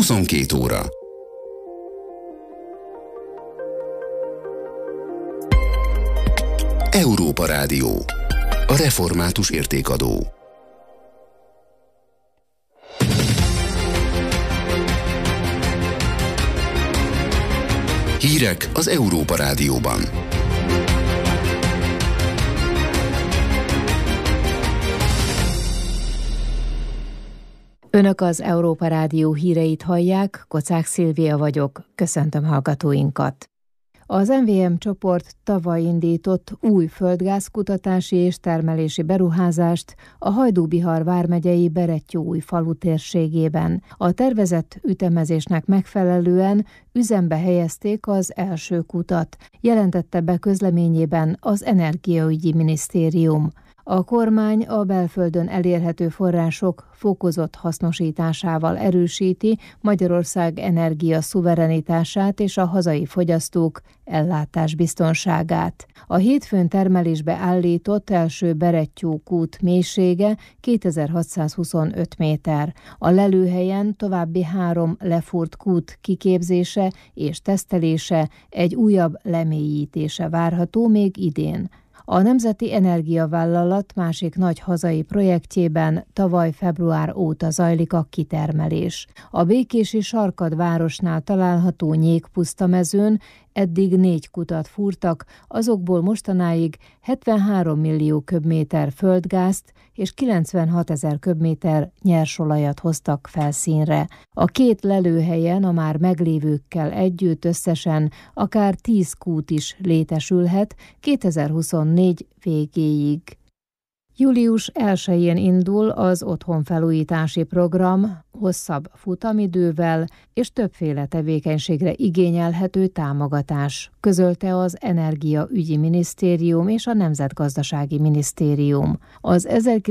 22 óra. Európa Rádió. A református értékadó. Hírek az Európa Rádióban. Önök az Európa Rádió híreit hallják, Kocák Szilvia vagyok, köszöntöm hallgatóinkat. Az MVM csoport tavaly indított új földgázkutatási és termelési beruházást a Hajdú-Bihar vármegyei Berettyóújfalu térségében. A tervezett ütemezésnek megfelelően üzembe helyezték az első kutat, jelentette be közleményében az Energiaügyi Minisztérium. A kormány a belföldön elérhető források fokozott hasznosításával erősíti Magyarország energia szuverenitását és a hazai fogyasztók ellátásbiztonságát. A hétfőn termelésbe állított első Berettyó-kút mélysége 2625 méter. A lelőhelyen további 3 lefúrt kút kiképzése és tesztelése, egy újabb lemélyítése várható még idén. A Nemzeti Energiavállalat másik nagy hazai projektjében tavaly február óta zajlik a kitermelés. A békési Sarkad városnál található Nyékpusztamezőn eddig 4 kutat fúrtak, azokból mostanáig 73 millió köbméter földgázt és 96 000 köbméter nyersolajat hoztak felszínre. A 2 lelőhelyen a már meglévőkkel együtt összesen akár 10 kút is létesülhet 2024 végéig. Július 1-én indul az otthonfelújítási program hosszabb futamidővel és többféle tevékenységre igényelhető támogatás, közölte az Energiaügyi Minisztérium és a Nemzetgazdasági Minisztérium. Az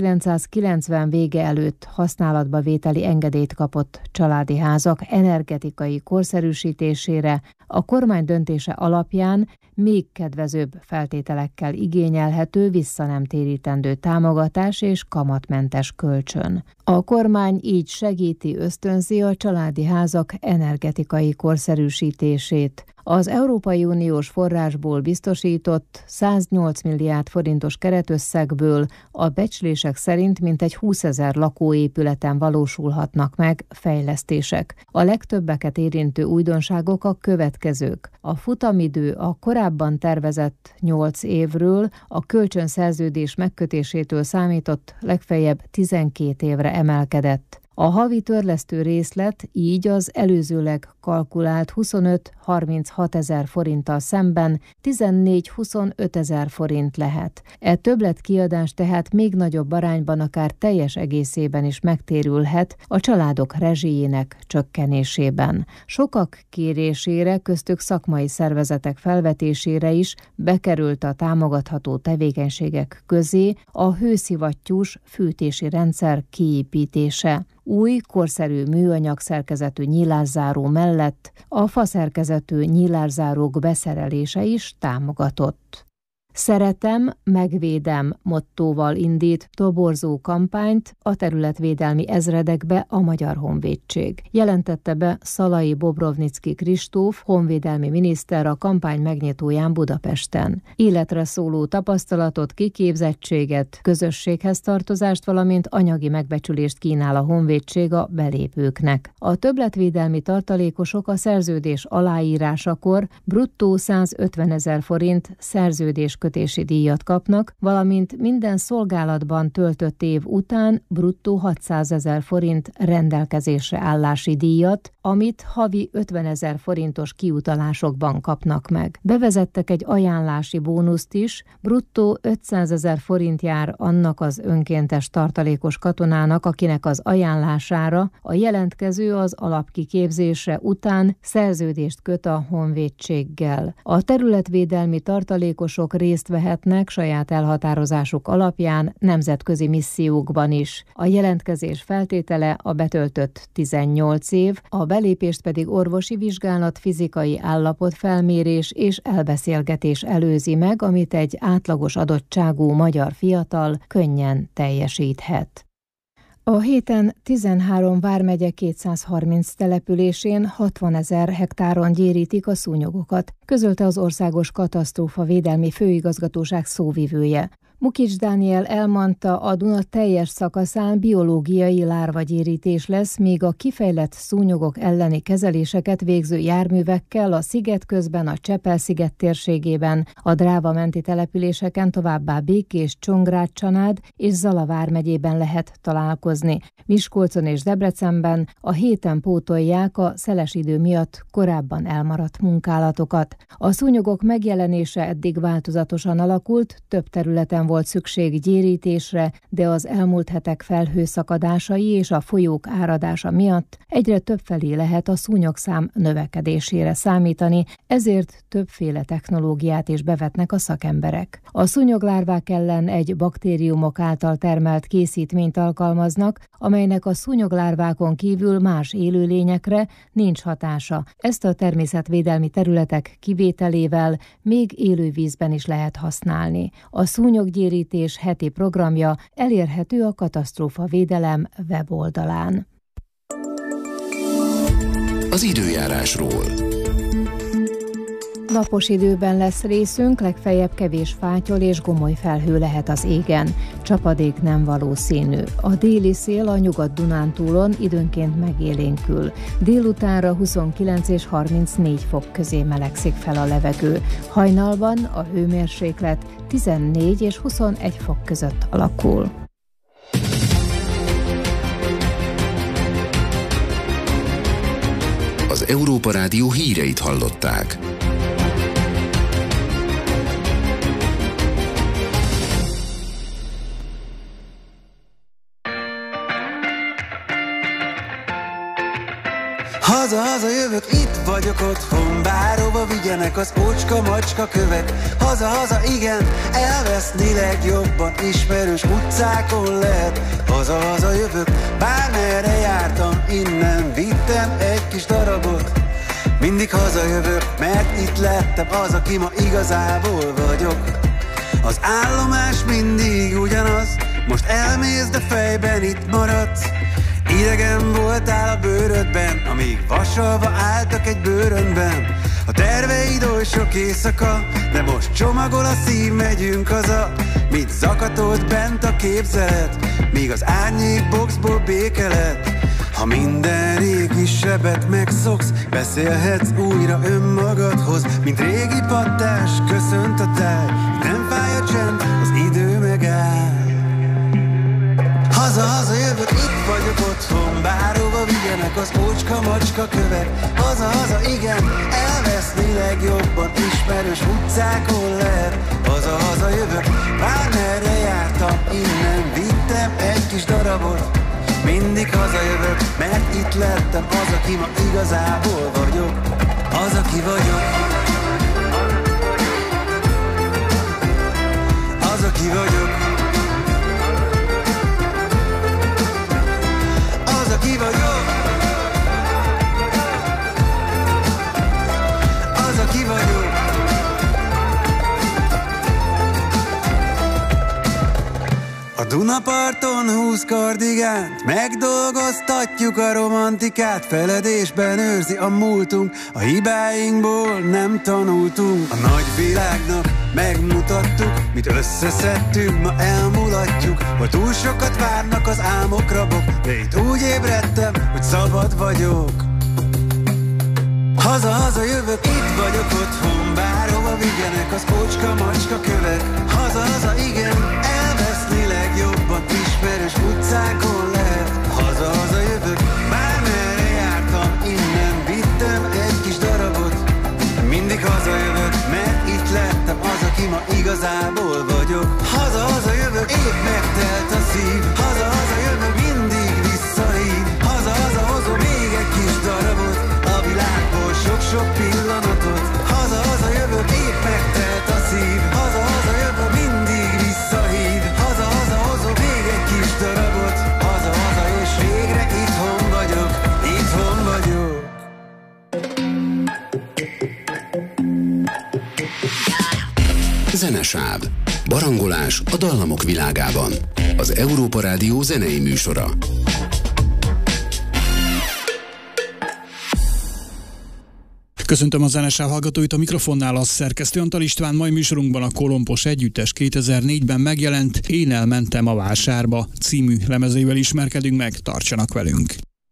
1990 vége előtt használatba vételi engedélyt kapott családi házak energetikai korszerűsítésére a kormány döntése alapján még kedvezőbb feltételekkel igényelhető visszanemtérítendő támogatás és kamatmentes kölcsön. A kormány így ösztönzi a családi házak energetikai korszerűsítését. Az Európai Uniós forrásból biztosított 108 milliárd forintos keretösszegből a becslések szerint mintegy 20 000 lakóépületen valósulhatnak meg fejlesztések. A legtöbbeket érintő újdonságok a következők. A futamidő a korábban tervezett 8 évről a kölcsönszerződés megkötésétől számított legfeljebb 12 évre emelkedett. A havi törlesztő részlet így az előzőleg kalkulált 25-36 000 forinttal szemben 14-25 000 forint lehet. E többletkiadás tehát még nagyobb arányban akár teljes egészében is megtérülhet a családok rezsijének csökkenésében. Sokak kérésére, köztük szakmai szervezetek felvetésére is bekerült a támogatható tevékenységek közé a hőszivattyús fűtési rendszer kiépítése. Új, korszerű műanyag szerkezetű nyílászáró mellett a faszerkezetű nyílászárók beszerelése is támogatott. Szeretem, megvédem mottóval indít toborzó kampányt a területvédelmi ezredekbe a Magyar Honvédség. Jelentette be Szalai Bobrovnicki Kristóf, honvédelmi miniszter a kampány megnyitóján Budapesten. Életre szóló tapasztalatot, kiképzettséget, közösséghez tartozást, valamint anyagi megbecsülést kínál a honvédség a belépőknek. A többletvédelmi tartalékosok a szerződés aláírásakor bruttó 150 000 forint szerződéskötési díjat kapnak, valamint minden szolgálatban töltött év után bruttó 600 000 forint rendelkezésre állási díjat, amit havi 50 000 forintos kiutalásokban kapnak meg. Bevezettek egy ajánlási bónuszt is, bruttó 500 000 forint jár annak az önkéntes tartalékos katonának, akinek az ajánlására a jelentkező az alapkiképzésre után szerződést köt a honvédséggel. A területvédelmi tartalékosok részt vehetnek saját elhatározásuk alapján nemzetközi missziókban is. A jelentkezés feltétele a betöltött 18 év, a belépést pedig orvosi vizsgálat, fizikai állapotfelmérés és elbeszélgetés előzi meg, amit egy átlagos adottságú magyar fiatal könnyen teljesíthet. A héten 13 vármegye 230 településén 60 000 hektáron gyérítik a szúnyogokat, közölte az Országos Katasztrófavédelmi Főigazgatóság szóvivője. Mukics Dániel elmondta, a Duna teljes szakaszán biológiai lárvagyérítés lesz, míg a kifejlett szúnyogok elleni kezeléseket végző járművekkel a sziget közben a Csepel-sziget térségében, a Dráva menti településeken továbbá Békés, Csongrád, Csanád és Zala vármegyében lehet találkozni. Miskolcon és Debrecenben a héten pótolják a szeles idő miatt korábban elmaradt munkálatokat. A szúnyogok megjelenése eddig változatosan alakult, több területen volt szükség gyérítésre, de az elmúlt hetek felhőszakadásai és a folyók áradása miatt egyre többfelé lehet a szúnyogszám növekedésére számítani, ezért többféle technológiát is bevetnek a szakemberek. A szúnyoglárvák ellen egy baktériumok által termelt készítményt alkalmaznak, amelynek a szúnyoglárvákon kívül más élőlényekre nincs hatása. Ezt a természetvédelmi területek kivételével még élővízben is lehet használni. A szúnyoggyérítés heti programja elérhető a Katasztrófavédelem weboldalán. Az időjárásról. Napos időben lesz részünk, legfeljebb kevés fátyol és gomoly felhő lehet az égen. Csapadék nem valószínű. A déli szél a Nyugat-Dunántúlon időnként megélénkül. Délutánra 29 és 34 fok közé melegszik fel a levegő. Hajnalban a hőmérséklet 14 és 21 fok között alakul. Az Európa Rádió híreit hallották. Haza-haza jövök, itt vagyok otthon, bárhova vigyenek az ócska-macska kövek. Haza-haza igen, elveszni legjobban, ismerős utcákon lehet. Haza-haza jövök, bármerre jártam, innen vittem egy kis darabot. Mindig hazajövök, mert itt lettem az, aki ma igazából vagyok. Az állomás mindig ugyanaz, most elmész, de fejben itt maradsz. Idegen voltál a bőrödben, amíg vasalva álltak egy bőrönben. A terveid oly sok éjszaka, de most csomagol a szív, megyünk haza. Mit zakatolt bent a képzelet, míg az árnyék boxból béke lett. Ha minden régi sebet megszoksz, beszélhetsz újra önmagadhoz. Mint régi pattás, köszönt a táj, nem fáj a csend, az idő megáll. Haza-haza jövök, itt vagyok otthon, bárhova vigyenek az ócska-macska kövek. Haza-haza igen, elveszni legjobban, ismerős utcákon lehet. Haza-haza jövök, bármerre jártam, innen vittem egy kis darabot. Mindig hazajövök, mert itt lettem az, aki ma igazából vagyok. Az, aki vagyok. Az, aki vagyok. Az, aki vagyok. Az, aki vagyok. A Dunaparton 20 kardigánt, megdolgoztatjuk a romantikát, feledésben őrzi a múltunk, a hibáinkból nem tanultunk. A nagyvilágnak megmutattuk, mit összeszedtünk, ma elmulatjuk, hogy túl sokat várnak az álmok rabok, de itt úgy ébredtem, hogy szabad vagyok. Haza-haza jövök, itt vagyok otthon, bárhova vigyenek az ócska-macska kövek. Haza-haza igen, elveszni legjobban, ismerős utcákon lehet. Haza-haza jövök, bármerre jártam, innen vittem egy kis darabot. Mindig hazajövök, mert itt lettem az, aki ma igazából vagyok. Haza-haza jövök, épp megtelt a szív. Haza-haza jövök, mindig visszahív. Haza-haza hozom még egy kis darabot, a világból sok-sok pillanatot. Haza-haza jövök, Zenesáv. Barangolás a dallamok világában. Az Európa Rádió zenei műsora. Köszöntöm a Zenesáv hallgatóit, a mikrofonnál a szerkesztő Antal István. Mai műsorunkban a Kolompos együttes 2004-ben megjelent Én elmentem a vásárba című lemezével ismerkedünk meg, tartsanak velünk!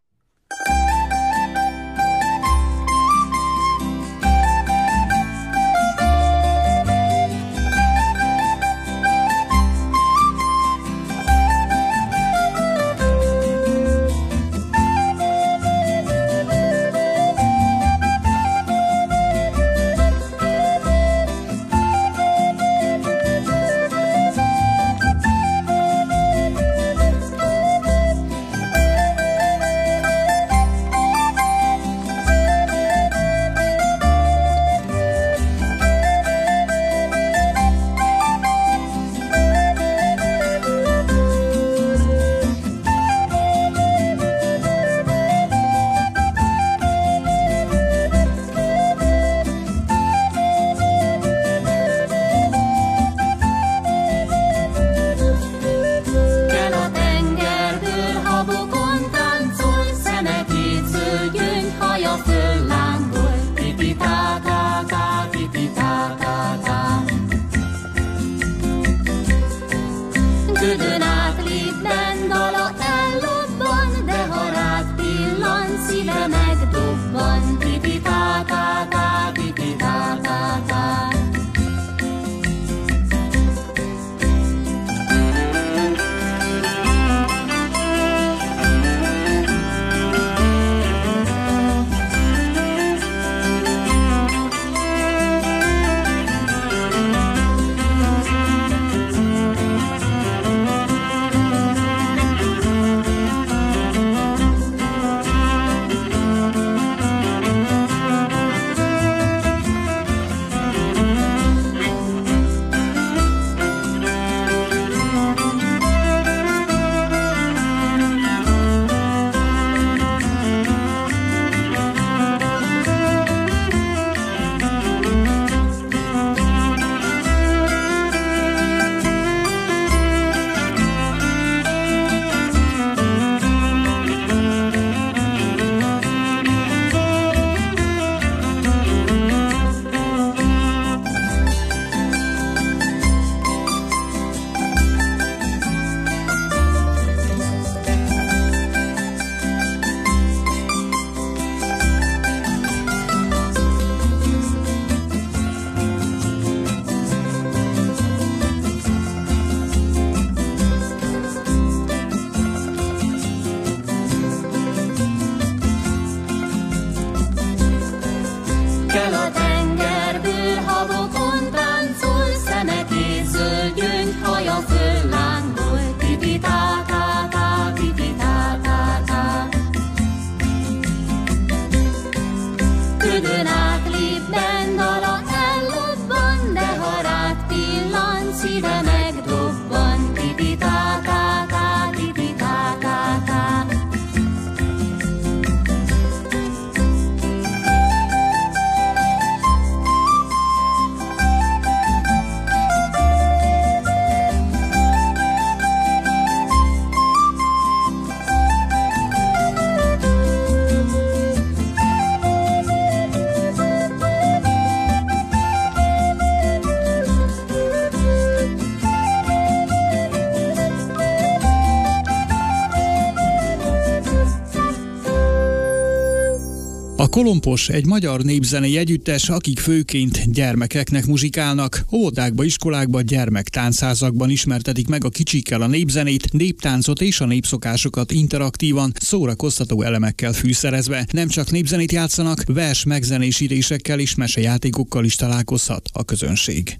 A Kolompos egy magyar népzenei együttes, akik főként gyermekeknek muzsikálnak. Óvodákba, iskolákba, gyermektáncházakban ismertetik meg a kicsikkel a népzenét, néptáncot és a népszokásokat interaktívan, szórakoztató elemekkel fűszerezve. Nem csak népzenét játszanak, vers megzenésítésekkel és mesejátékokkal is találkozhat a közönség.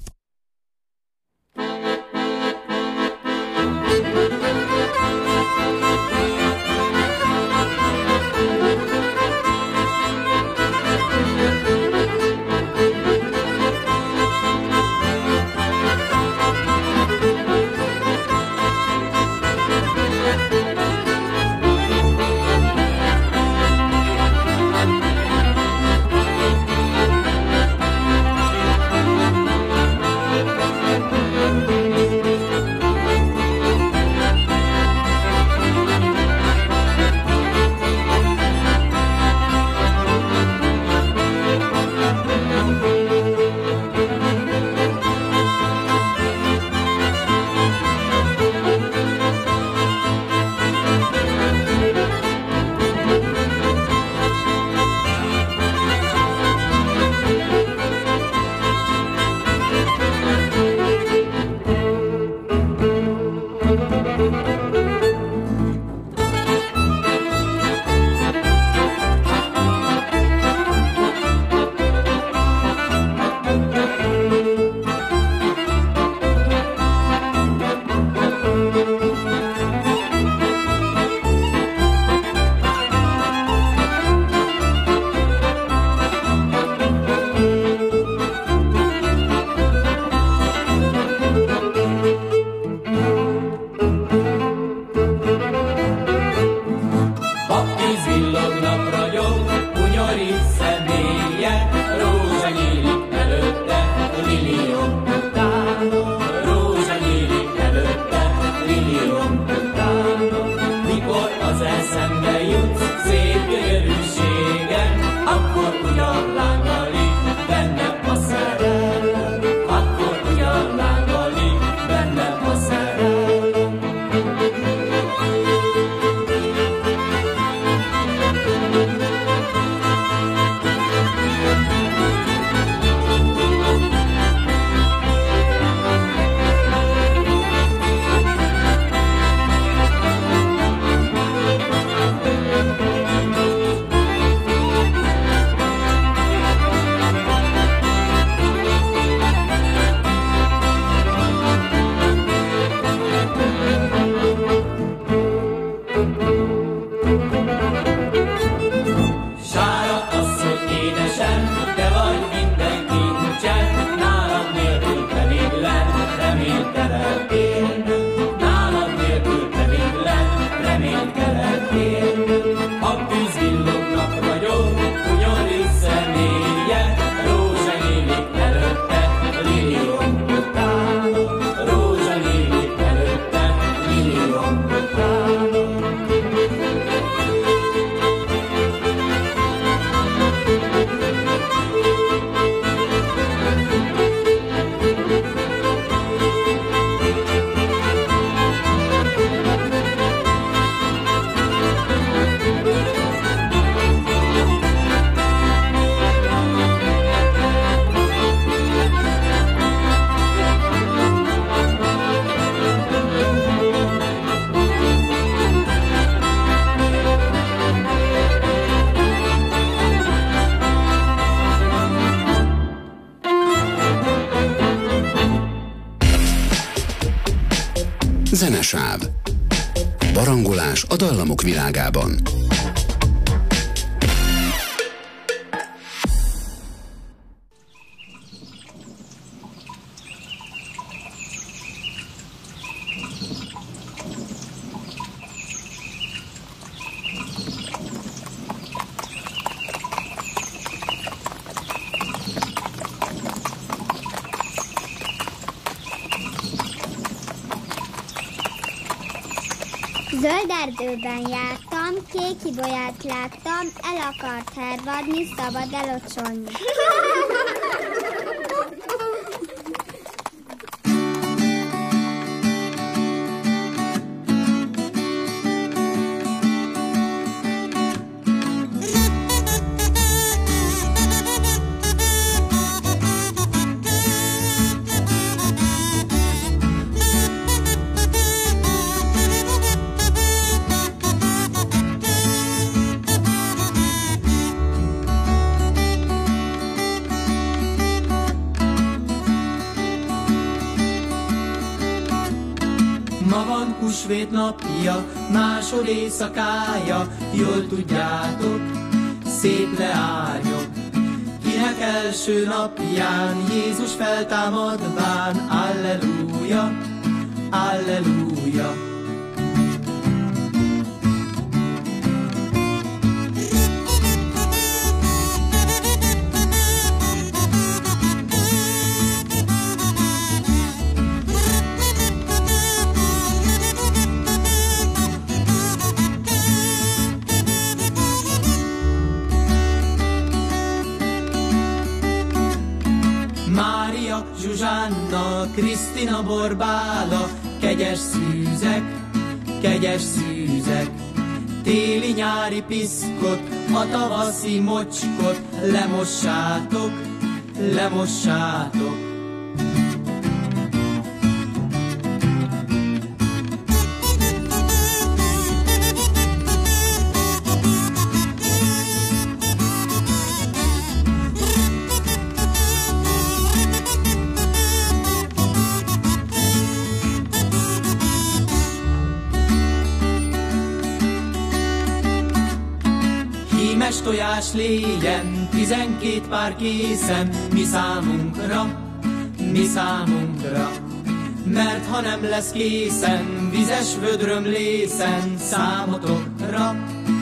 Zenesáv. Barangolás a dallamok világában. Zöld erdőben jártam, kék ibolyát láttam, el akart hervadni, szabad elocsolni. Húsvét napja, másod éjszakája, jól tudjátok, szép leányok. Kinek első napján Jézus feltámadván, alleluja, alleluja. Zsuzsánna, Krisztina, Borbála, kegyes szűzek, téli-nyári piszkot, a tavaszi mocskot, lemossátok. Tojás légyen, 12 pár készen, mi számunkra. Mert ha nem lesz készen, vizes vödröm lészen, számotokra.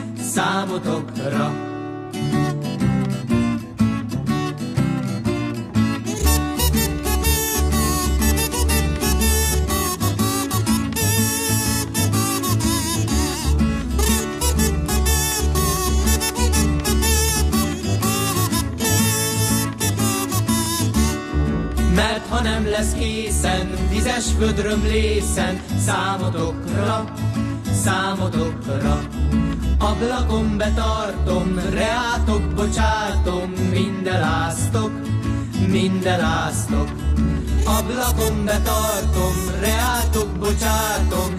Nem lesz készen, vizes vödröm lészen, számotokra. Ablakon betartom, reátok bocsátom, mindenáztok. Ablakon betartom, reátok bocsátom,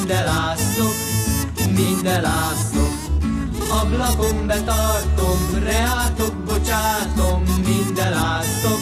mindenáztok. Ablakon betartom, reátok bocsátom, mindenáztok.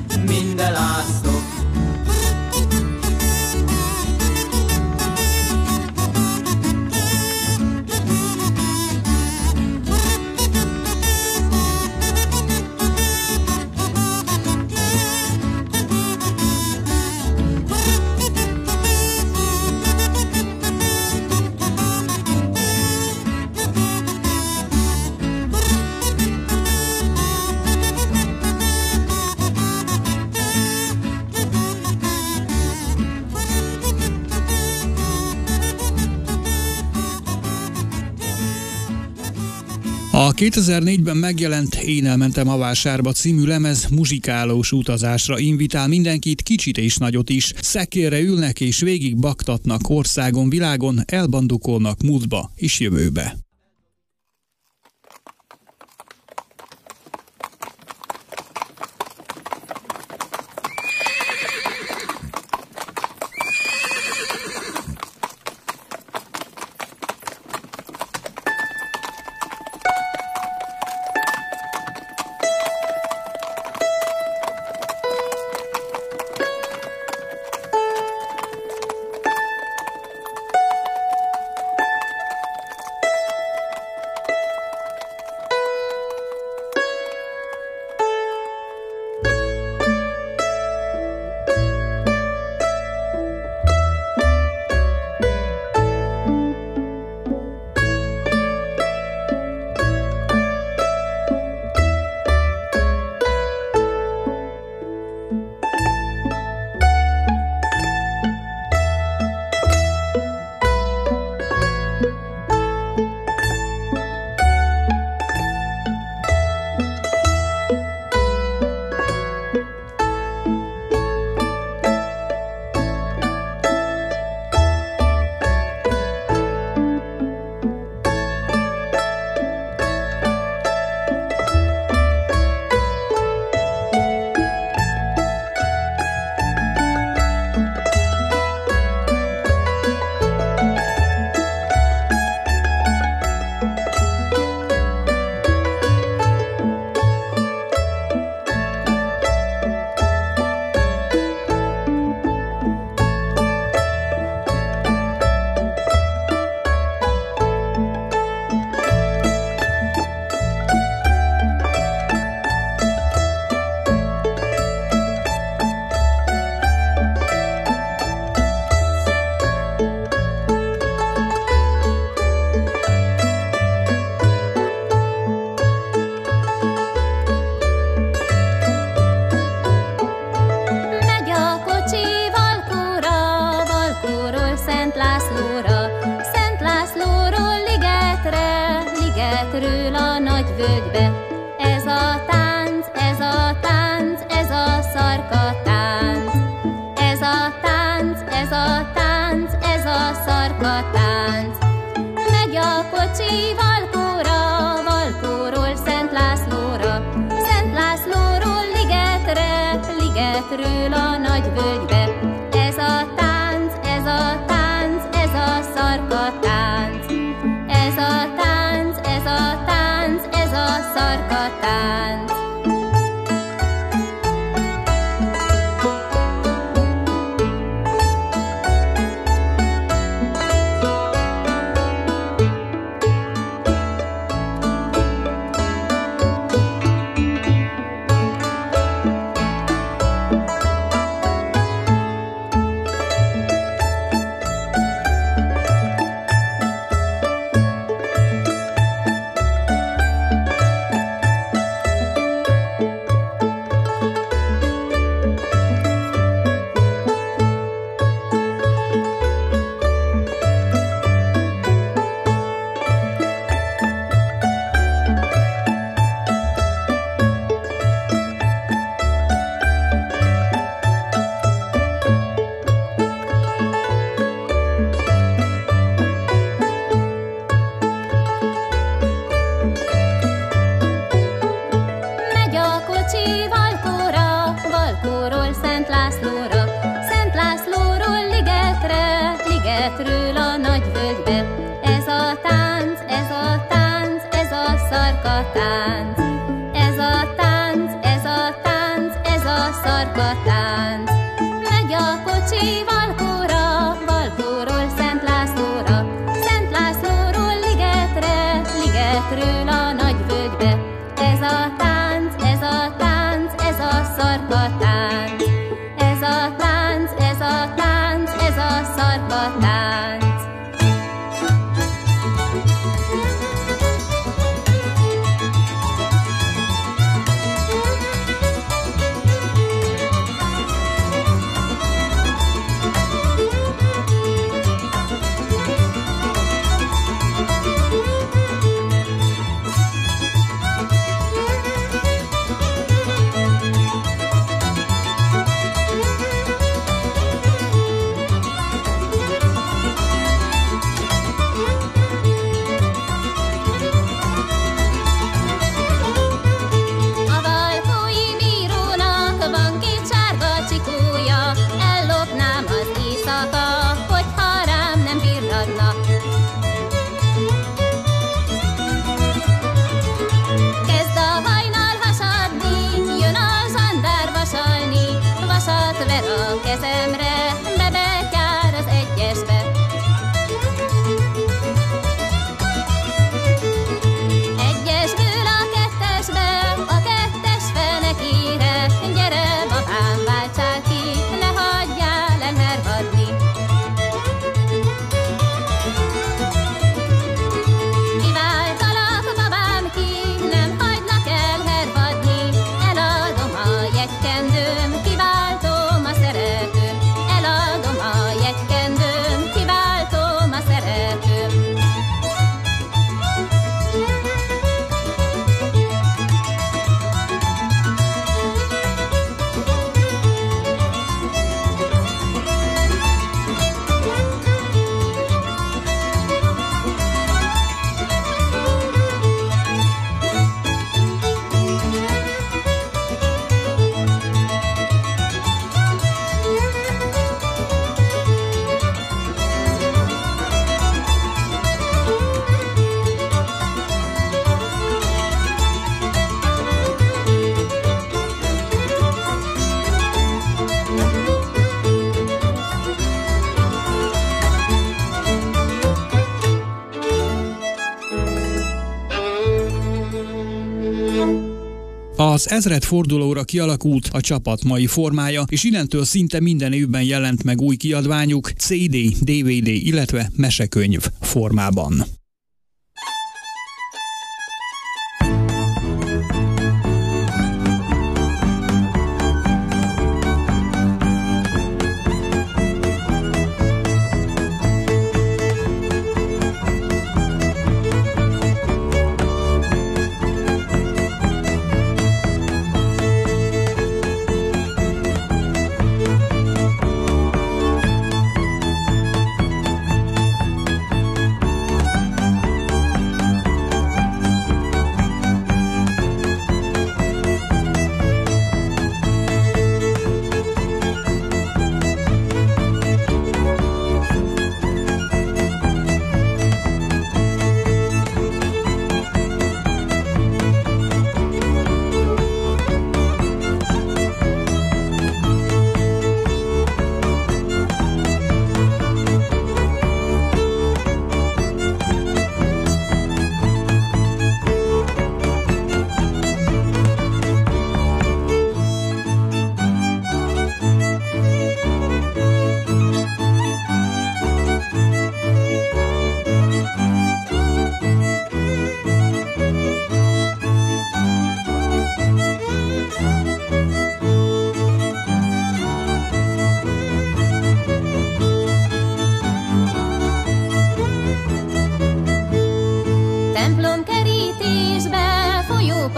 A 2004-ben megjelent Én elmentem a vásárba című lemez muzsikálós utazásra invitál mindenkit, kicsit és nagyot is. Szekérre ülnek és végig baktatnak országon, világon, elbandukolnak múltba és jövőbe. ligetről a nagy völgybe. Ez a tánc, ez a tánc, ez a szarkatánc. Ez a tánc, ez a tánc, ez a szarkatánc. Megy a kocsi Valkóra, Valkóról Szent Lászlóra, Szent Lászlóról ligetre, ligetről a nagy völgybe. Ez a tánc, ez a tánc, ez a szarkatánc. Ez a tánc, ez a tánc, ez a szarkatánc. Ligetről a nagy völgybe. Ez a tánc, ez a tánc, ez a szarkatánc. Ez a tánc, ez a tánc, ez a szarkatánc. Megy a kocsi Valkóra, Valkóról Szent Lászlóra, Szent Lászlóról ligetre, ligetről a nagy völgybe. Ez a tánc, ez a tánc, ez a szarkatánc. Ez a tánc, ez a tánc, ez a szarkatánc. Kezemre, bebetyár az egyesbe. Egyesből a kettesbe, a kettes fenekére. Gyere, babám, váltsál ki, ne hagyjál elhervadni. Kiváltalak, babám, ki, nem hagylak elhervadni. Eladom a jegykendőm, kiváltom a szeretőm. Eladom a jegykendőm, kiváltom a szeretőm. Az ezredfordulóra kialakult a csapat mai formája, és innentől szinte minden évben jelent meg új kiadványuk CD, DVD, illetve mesekönyv formában.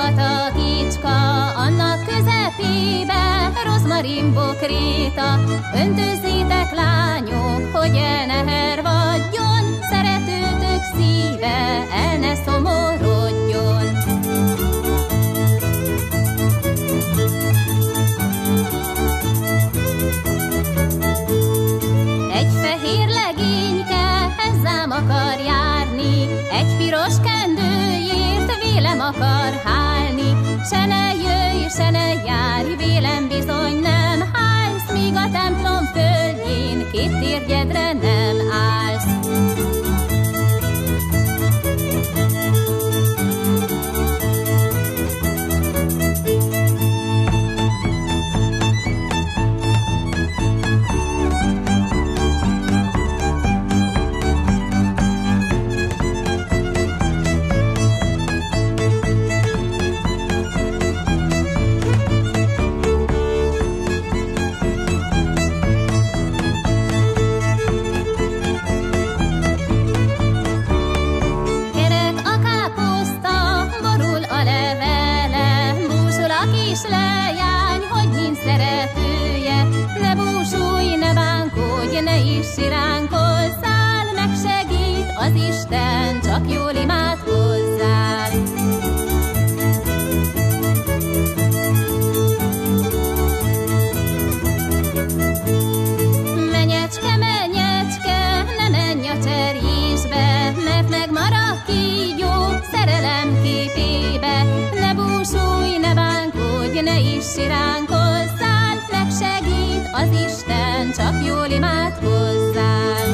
patakicska, annak közepébe rozmarinbokréta. Öntőzzétek, lányok, hogy el ne hervadjon, szeretőtök szíve el ne szomorodjon. Egy fehér legényke hozzám akar járni, egy piros kendőjért vélem akar hálni. Se ne jöjj, se ne járj, vélem bizony nem hálsz, míg a templom földjén két térgyedre nem állsz. Siránkozzál, megsegít az Isten, csak jól imádkozzál. Menyecske, menyecske, ne menj a cserjésbe, mert megmarad kígyó szerelem képébe. Ne búsulj, ne bánkodj, ne is siránkozzál, megsegít az Isten, csak jól imádkozzál.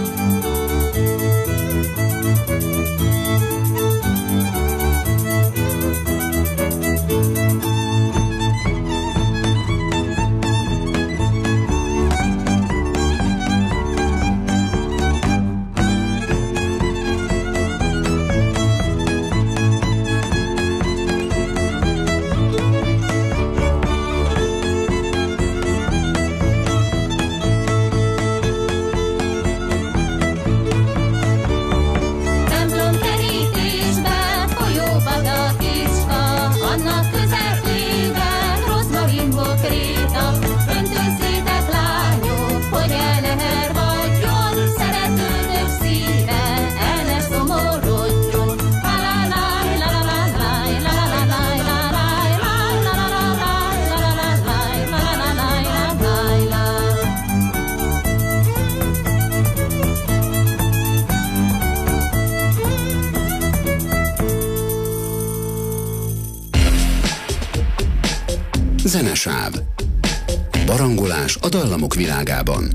Zenesáv. Barangolás a dallamok világában.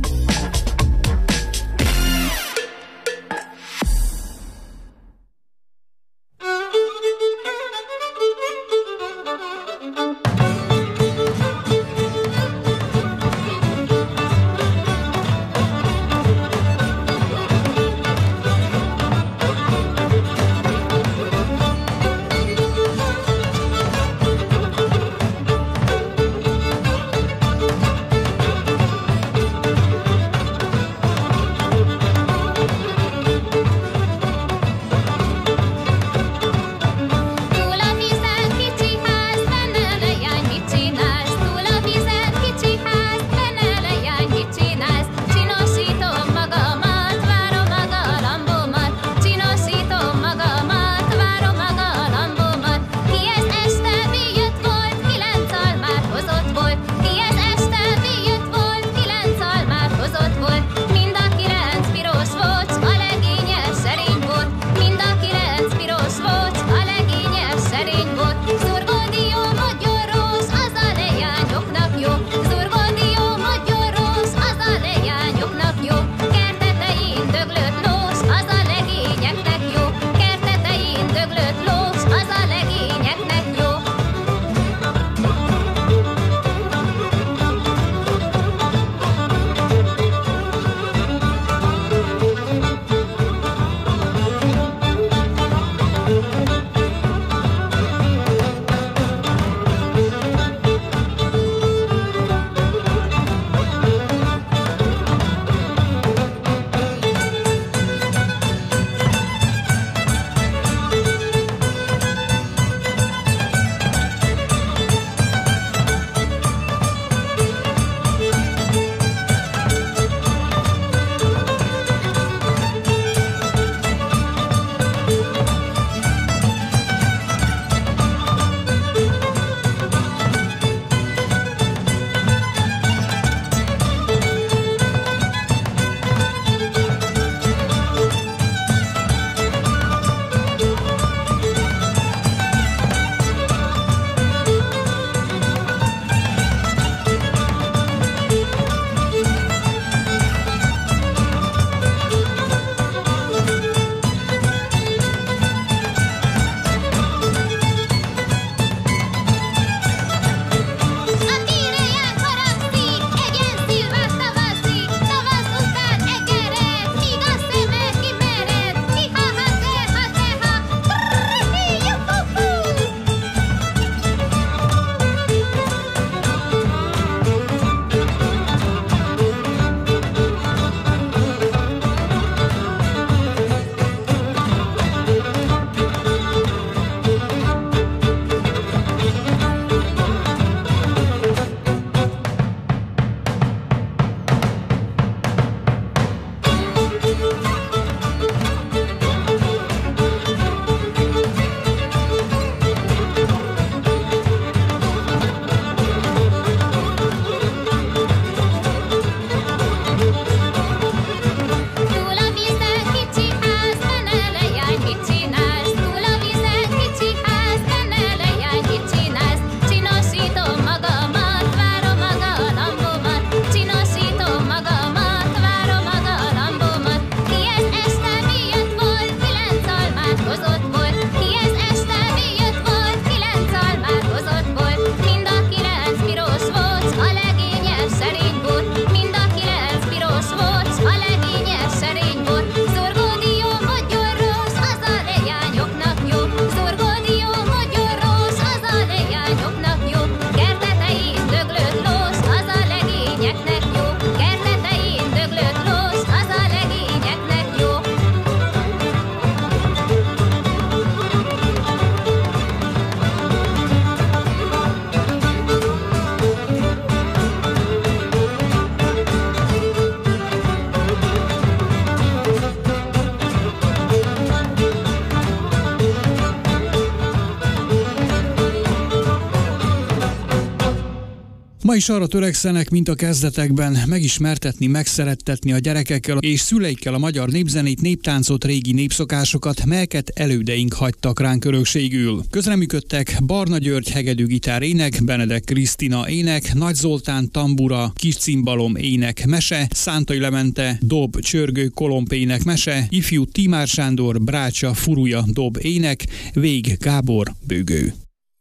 Ma is arra törekszenek, mint a kezdetekben, megismertetni, megszerettetni a gyerekekkel és szüleikkel a magyar népzenét, néptáncot, régi népszokásokat, melyeket elődeink hagytak ránk örökségül. Közreműködtek Barna György hegedűgitár ének, Benedek Krisztina ének, Nagy Zoltán tambura, kis cimbalom ének mese, Szántai Lemente dob, csörgő, kolomb ének mese, ifjú Tímár Sándor brácsa, furúja dob ének, Vég Gábor bőgő.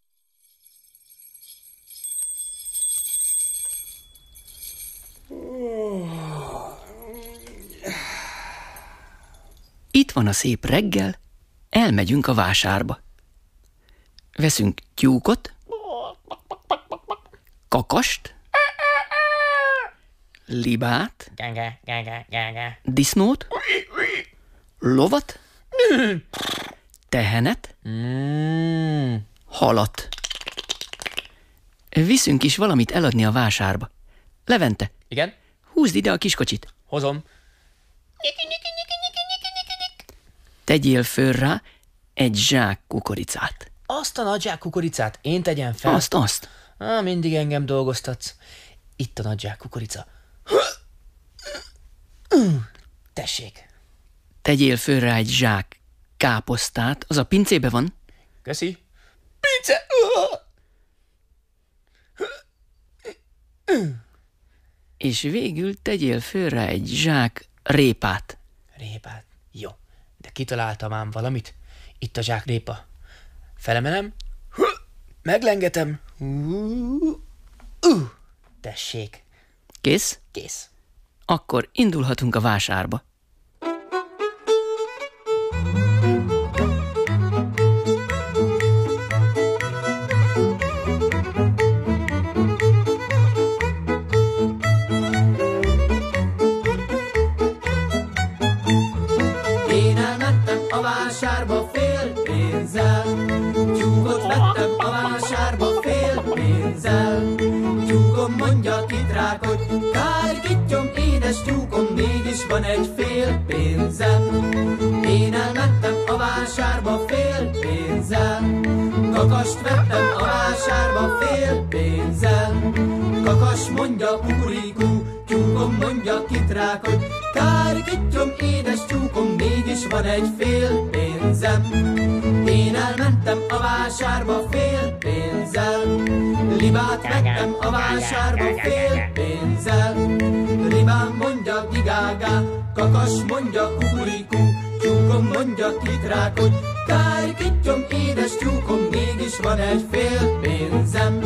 Itt van a szép reggel, elmegyünk a vásárba. Veszünk tyúkot, kakast, libát, disznót, lovat, tehenet, halat. Viszünk is valamit eladni a vásárba. Levente. Igen? Húzd ide a kiskocsit. Hozom. Tegyél föl rá egy zsák kukoricát. Azt a nagy zsák kukoricát én tegyem fel? Azt. Mindig engem dolgoztatsz. Itt a nagy zsák kukorica. Tessék. Tegyél föl rá egy zsák káposztát, az a pincébe van. Köszi. Pince! És végül tegyél föl rá egy zsák répát. Répát? Jó. De kitaláltam ám valamit. Itt a zsák répa. Felemelem. Meglengetem. Tessék. Kész? Kész. Akkor indulhatunk a vásárba. Én elmentem a vásárba fél pénzzel, tyúkot vettem a vásárba fél pénzzel. Tyúkom mondja kitrákot, kárkittyom édes tyúkom, mégis van egy fél pénzem. Én elmentem a vásárba fél pénzzel, kakast vettem a vásárba fél pénzzel. Kakas mondja kukurikú, tyúkom mondja kitrákot, kárkittyom édes tyúkom, mégis van egy fél pénzem. Én elmentem a vásárba fél pénzzel, libát vettem a vásárba fél pénzzel. Libám mondja gigágá, kakas mondja kukurikú, tyúkom mondja kitrákot, kárkittyom édes tyúkom, mégis van egy fél pénzem.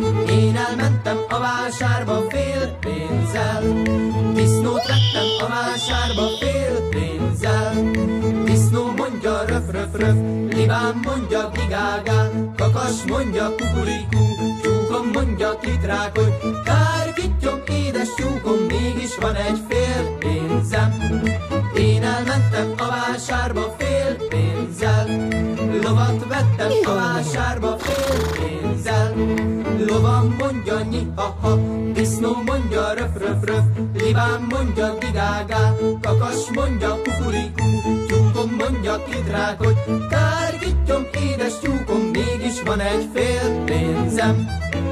Én elmentem a vásárba fél pénzzel, disznót vettem a vásárba fél pénzzel. Disznó mondja röf, röf, röf, libám mondja gigágá, kakas mondja kukurikú, tyúkom mondja kitrákot, kárkittyom édes tyúkom, mégis van egy fél pénzem. Én elmentem a vásárba fél pénzzel, lovat vettem a vásárba fél pénzzel. Lovam mondja nyi-ha-ha, disznó mondja röf-röf-röf, libám mondja gigágá, kakas mondja kukurikú, tyúkom mondja kitrákot, kárkittyom édes tyúkom, mégis van egy fél pénzem.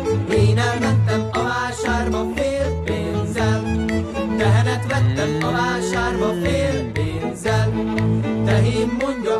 Én elmentem a vásárba fél pénzzel, tehenet vettem a vásárba fél pénzzel. Tehén mondja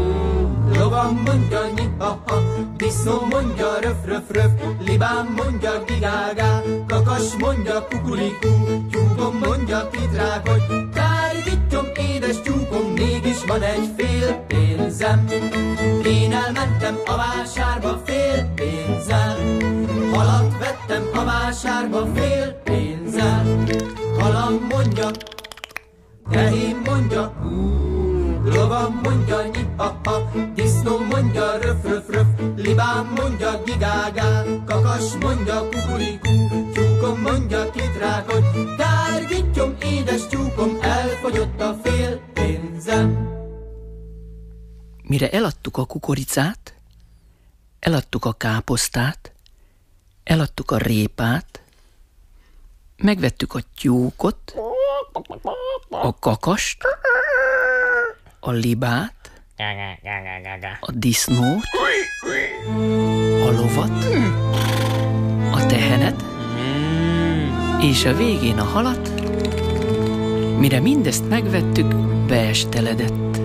lovam mondja nyi-ha-ha, disznó mondja röf-röf-röf, libám mondja gigágá, kakas mondja kukurikú, tyúkom mondja kitrákot, kárkittyom édes tyúkom, mégis van egy fél pénzem. Én elmentem a vásárba fél pénzzel, halat vettem a vásárba fél pénzzel. Halam mondja, tehén mondja lovam mondja nyi-ha-ha, disznó mondja röf-röf-röf, libám mondja gigágá, kakas mondja kukurikú, tyúkom mondja kitrákot, kárkittyom édes tyúkom, elfogyott a fél pénzem. Mire eladtuk a kukoricát, eladtuk a káposztát, eladtuk a répát, megvettük a tyúkot, a kakast, a libát, a disznót, a lovat, a tehenet, és a végén a halat, mire mindezt megvettük, beesteledett.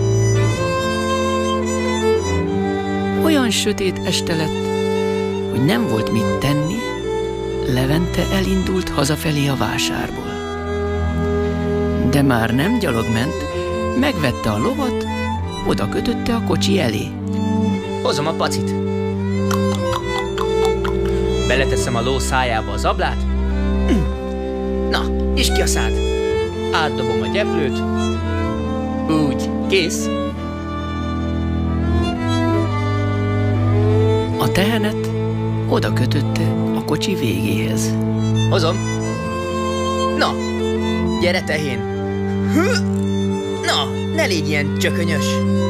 Olyan sötét este lett, hogy nem volt mit tenni, Levente elindult hazafelé a vásárból. De már nem gyalog ment, megvette a lovat, oda kötötte a kocsi elé. Hozom a pacit. Beleteszem a ló szájába az ablát. Na, és ki a szád. Átdobom a gyeplőt. Úgy, kész. A tehenet oda kötötte a kocsi végéhez. Hozom. Na, gyere tehén. Na, ne légy ilyen csökönyös.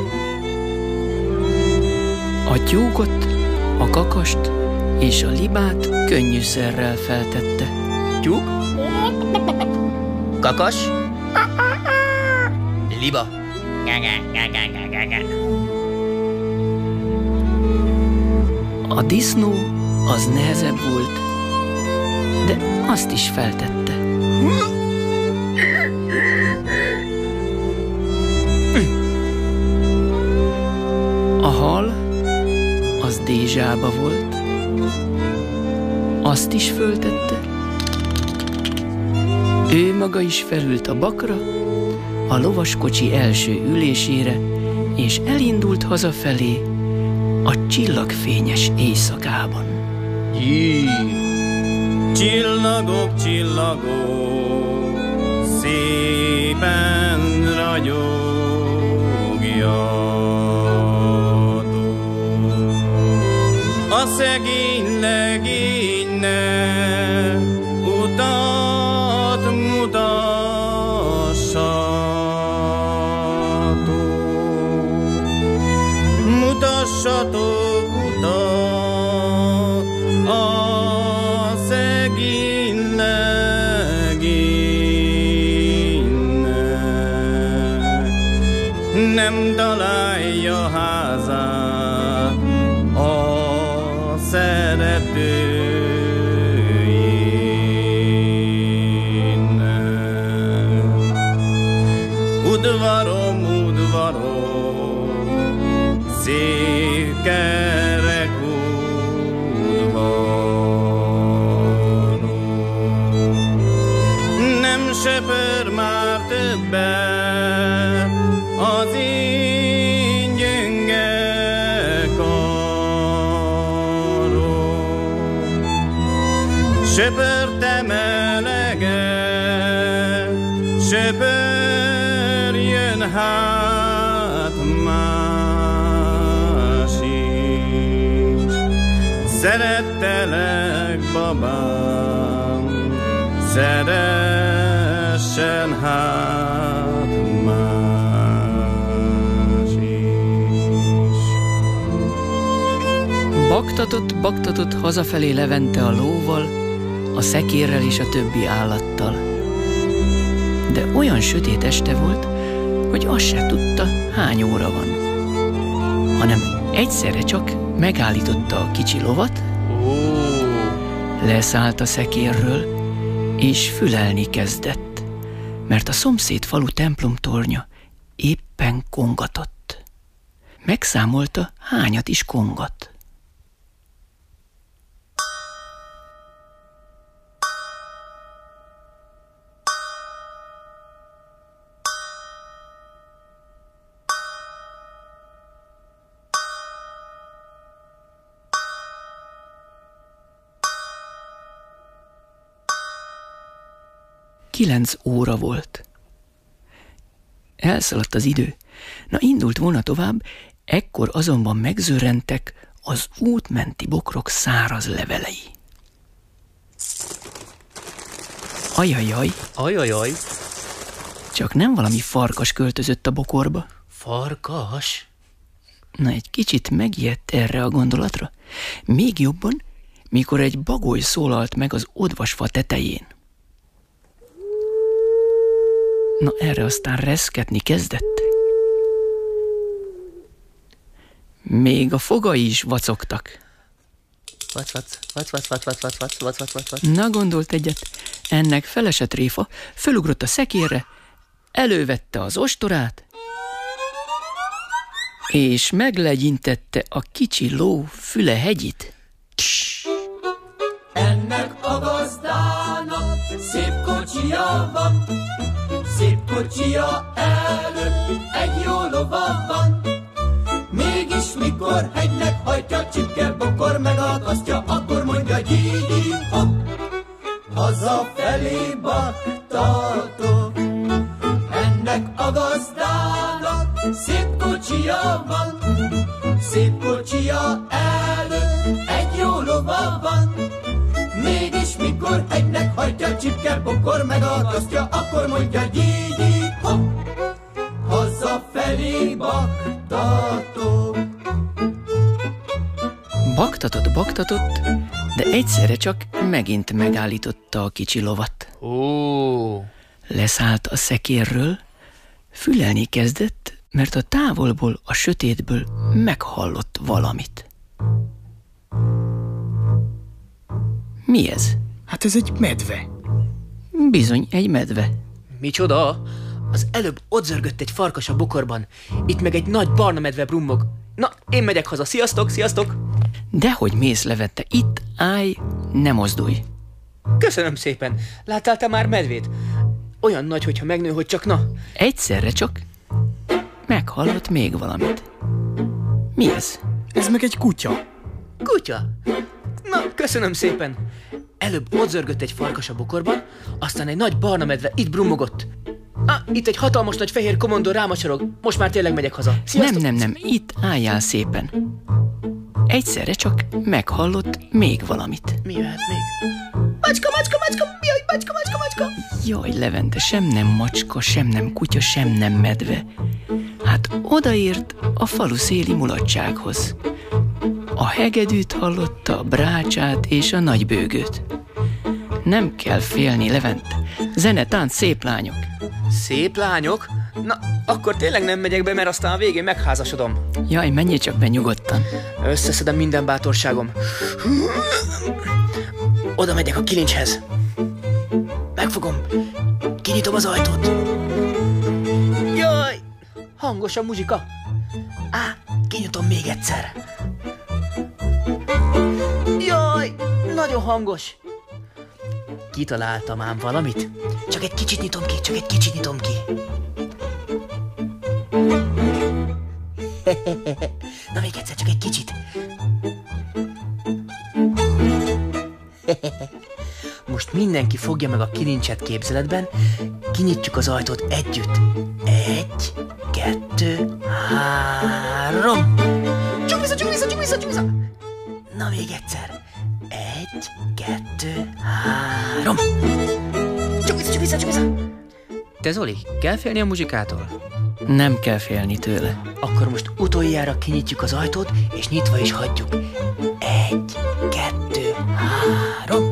A tyúkot, a kakast és a libát könnyűszerrel feltette. Tyúk? Kakas? Liba? A disznó az nehezebb volt, de azt is feltette. A hal az dézsába volt, azt is föltette. Ő maga is felült a bakra, a lovaskocsi első ülésére, és elindult hazafelé a csillagfényes éjszakában. Csillagok, csillagok, szépen ragyogjatok. A szegény legénynek utat mutassatok. Mutassatok utat a szegény legénynek. Nem találja házát a szeretőjének. Udvarom, udvarom, szép kerek udvarom. Nem söpör már többet az én gyönge karom. Söpörtem eleget, söpörjön hát más is. Szerettelek, babám, szeressen hát más is. Baktatott hazafelé Levente a lóval, a szekérrel és a többi állattal. De olyan sötét este volt, hogy azt se tudta, hány óra van. Hanem egyszerre csak megállította a kicsi lovat, leszállt a szekérről, és fülelni kezdett, mert a szomszéd falu templomtornya éppen kongatott. Megszámolta, hányat is kongat. Kilenc óra volt. Elszaladt az idő. Na, indult volna tovább, ekkor azonban megzörrentek az útmenti bokrok száraz levelei. Ajajaj! Ajajaj! Csak nem valami farkas költözött a bokorba. Farkas? Na, egy kicsit megijedt erre a gondolatra. Még jobban, mikor egy bagoly szólalt meg az odvasfa tetején. Na, erre aztán reszketni kezdett. Még a fogai is vacogtak. Na, gondolt egyet, ennek felesett Réfa, fölugrott a szekérre, elővette az ostorát, és meglegyintette a kicsi ló füle hegyit. Ennek a gazdának szép kocsija van, szép kocsija előtt egy jó lova van. Mégis mikor hegynek hajtja, csipke bokor megakasztja, akkor mondja gyígyí hopp, hazafelé baktatok. Ennek a gazdának szép kocsija van, szép kocsija előtt egy jó lova van. Mégis mikor hegynek hajtja, csipke bokor megakasztja, akkor mondja gyígyí hopp, hazafelé baktatok. Baktatott, de egyszerre csak megint megállította a kicsi lovat. Leszállt a szekérről, fülelni kezdett, mert a távolból, a sötétből meghallott valamit. Mi ez? Hát ez egy medve. Bizony, egy medve. Micsoda? Az előbb ott zörgött egy farkas a bokorban, itt meg egy nagy barna medve brummog. Na, én megyek haza, sziasztok, sziasztok! Dehogy mész, Levente, itt állj, ne mozdulj. Köszönöm szépen, láttál te már medvét? Olyan nagy, hogyha megnő, hogy csak na. Egyszerre csak meghallott még valamit. Mi ez? Ez meg egy kutya. Kutya? Na, köszönöm szépen. Előbb ott zörgött egy farkas a bokorban, aztán egy nagy barna medve itt brummogott. Itt egy hatalmas nagy fehér komondó rámacsorog. Most már tényleg megyek haza. Sziasztok. Nem, itt álljál szépen. Egyszerre csak meghallott még valamit. Mi jöhet még? Macska! Jaj, macska! Jaj, Levente, sem nem macska, sem nem kutya, sem nem medve. Hát odaért a falu széli mulatsághoz. A hegedűt hallotta, a brácsát és a nagybőgőt. Nem kell félni, Levente. Zene, tánc, szép lányok. Szép lányok? Na, akkor tényleg nem megyek be, mert aztán a végén megházasodom. Jaj, menjél csak be nyugodtan. Összeszedem minden bátorságom. Oda megyek a kilincshez. Megfogom. Kinyitom az ajtót. Jaj! Hangos a muzsika. Kinyitom még egyszer. Jaj! Nagyon hangos. Kitaláltam ám valamit. Csak egy kicsit nyitom ki. Na még egyszer, csak egy kicsit. Most mindenki fogja meg a kilincset képzeletben, kinyitjuk az ajtót együtt. 1, 2, 3. Csuk vissza! Na még egyszer. 1, 2, 3. Csuk vissza! Te Zoli, kell félni a muzsikától? Nem kell félni tőle. Akkor most utoljára kinyitjuk az ajtót, és nyitva is hagyjuk. 1, 2, 3.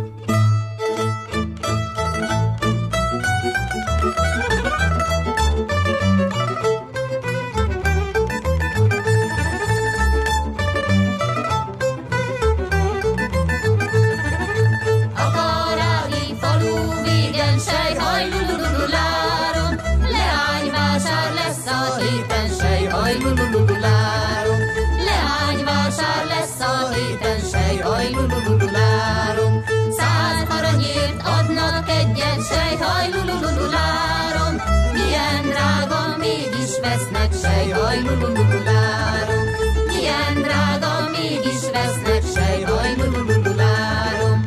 Leányvásár lesz a héten, sejhaj, lulululárom. 100 aranyért adnak egyet, sejhaj, lulululárom. Milyen drága, mégis vesznek, sejhaj, lulululárom. Milyen drága, mégis vesznek, sejhaj, lulululárom.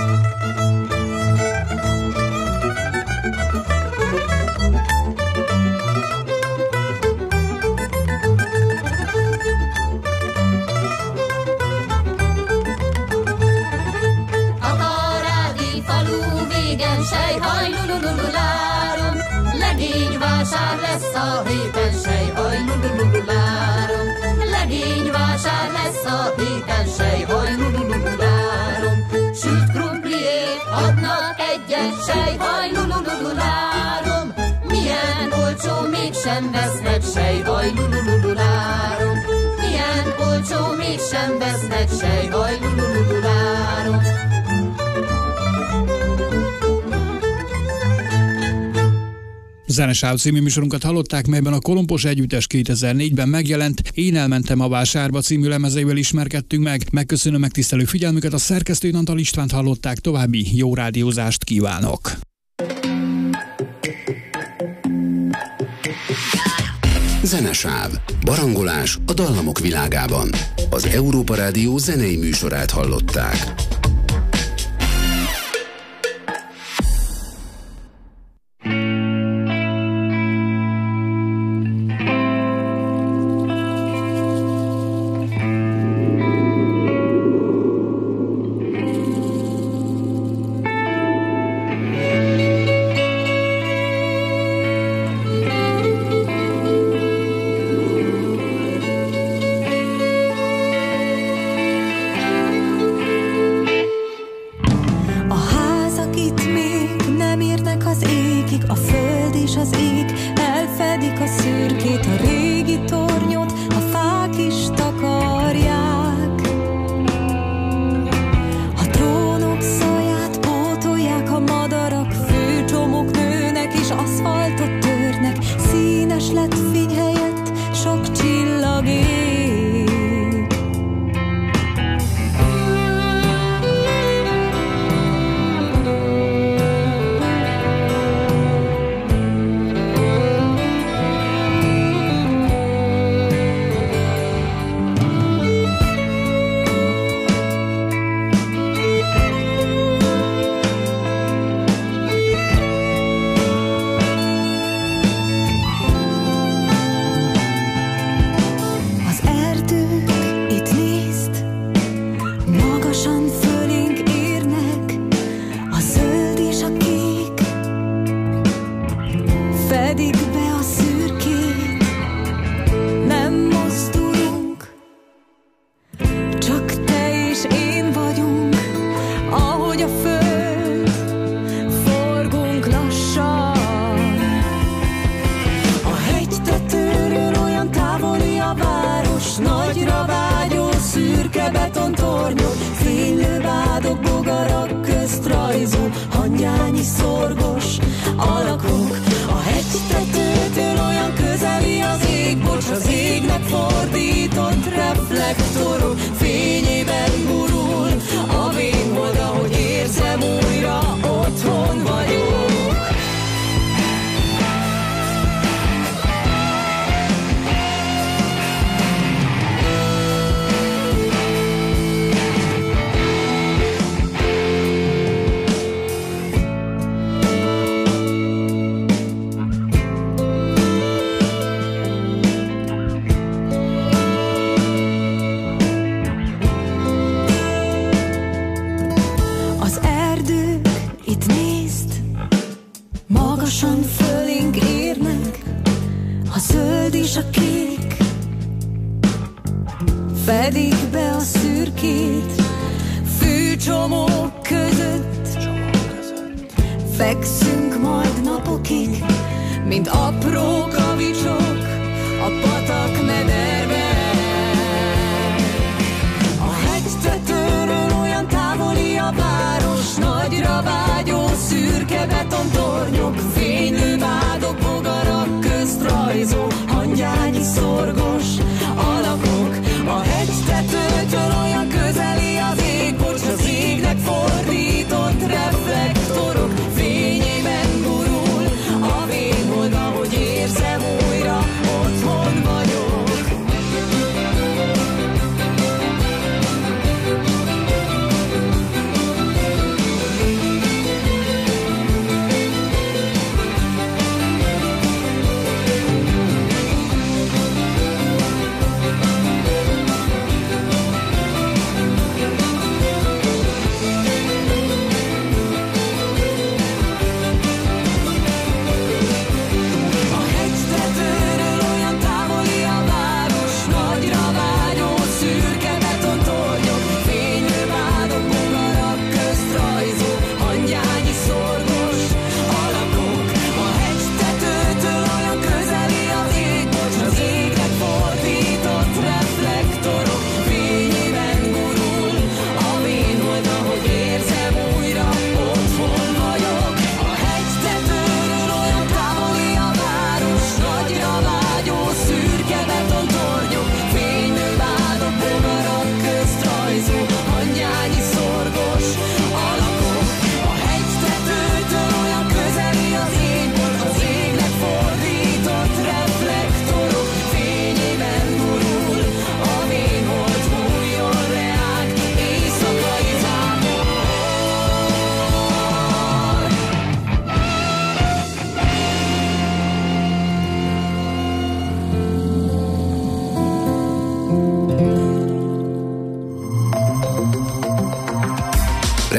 Sejhaj, lulululárom, legényvásár lesz a héten, sejhaj, lulululárom. Legényvásár lesz a héten, sejhaj, lulululárom. Sült krumpliért adnak egyet, sejhaj, lulululárom. Milyen olcsó, mégsem vesznek, sejhaj, lulululárom. Milyen olcsó, olcsó, mégsem vesznek sejvaj, lululululáron. Zenesáv című műsorunkat hallották, melyben a Kolompos Együttes 2004-ben megjelent Én elmentem a vásárba című lemezeivel ismerkedtünk meg. Megköszönöm megtisztelő figyelmüket, a szerkesztőt Antal Istvánt hallották, további jó rádiózást kívánok! Zenesáv. Barangolás a dallamok világában. Az Európa Rádió zenei műsorát hallották.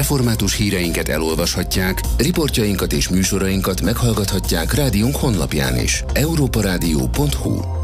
informátus híreinket elolvashatják, riportjainkat és műsorainkat meghallgathatják rádiónk honlapján is. europaradio.hu